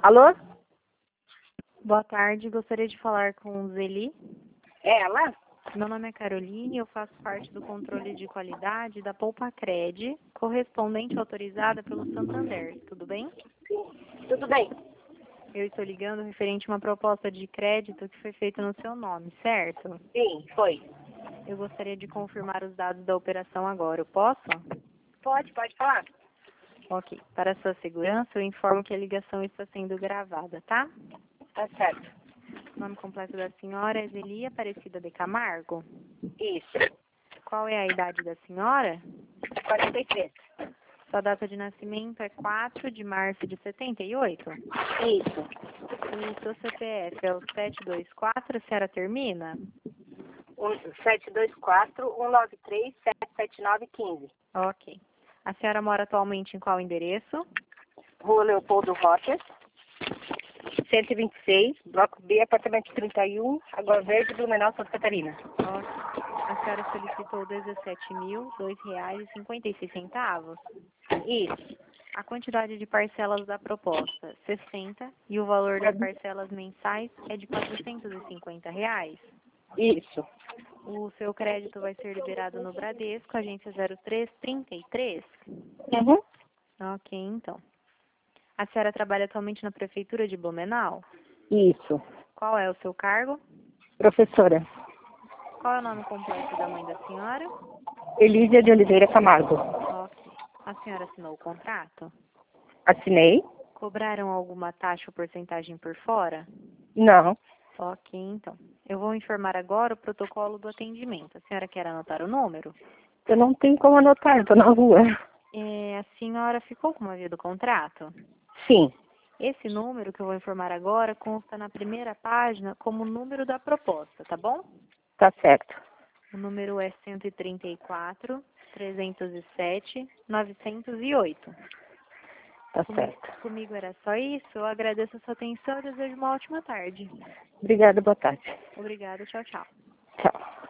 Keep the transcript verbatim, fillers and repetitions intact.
Alô? Boa tarde, gostaria de falar com Zeli. É ela? Meu nome é Caroline, eu faço parte do controle de qualidade da Poupa-Cred, correspondente autorizada pelo Santander. Tudo bem? Tudo bem. Eu estou ligando referente a uma proposta de crédito que foi feita no seu nome, certo? Sim, foi. Eu gostaria de confirmar os dados da operação agora. Eu posso? Pode, pode falar. Ok. Para sua segurança, eu informo que a ligação está sendo gravada, tá? Tá certo. O nome completo da senhora é Zeli Aparecida de Camargo. Isso. Qual é a idade da senhora? quarenta e três. Sua data de nascimento é quatro de março de setenta e oito? Isso. O seu C P F é o sete dois quatro, a senhora termina? Um, sete dois quatro, um nove três, sete sete nove, quinze. Ok. A senhora mora atualmente em qual endereço? Rua Leopoldo Rocha, cento e vinte e seis, Bloco B, apartamento trinta e um, Água Verde, Blumenau, Santa Catarina. Ok. A senhora solicitou dezessete mil, dois reais e cinquenta e seis centavos. Isso. A quantidade de parcelas da proposta, sessenta, e o valor das parcelas mensais é de quatrocentos e cinquenta reais. Isso. O seu crédito vai ser liberado no Bradesco, agência zero três trinta e três. Uhum. Ok, então. A senhora trabalha atualmente na Prefeitura de Blumenau? Isso. Qual é o seu cargo? Professora. Qual é o nome completo da mãe da senhora? Elísia de Oliveira Camargo. Ok. A senhora assinou o contrato? Assinei? Cobraram alguma taxa ou porcentagem por fora? Não. Ok, então. Eu vou informar agora o protocolo do atendimento. A senhora quer anotar o número? Eu não tenho como anotar, eu tô na rua. É, a senhora ficou com uma via do contrato? Sim. Esse número que eu vou informar agora consta na primeira página como número da proposta, tá bom? Tá certo. O número é cento e trinta e quatro, trezentos e sete, novecentos e oito. Tá Comi- certo. Comigo era só isso. Eu agradeço a sua atenção e desejo uma ótima tarde. Obrigada, boa tarde. Obrigada, tchau, tchau. Tchau.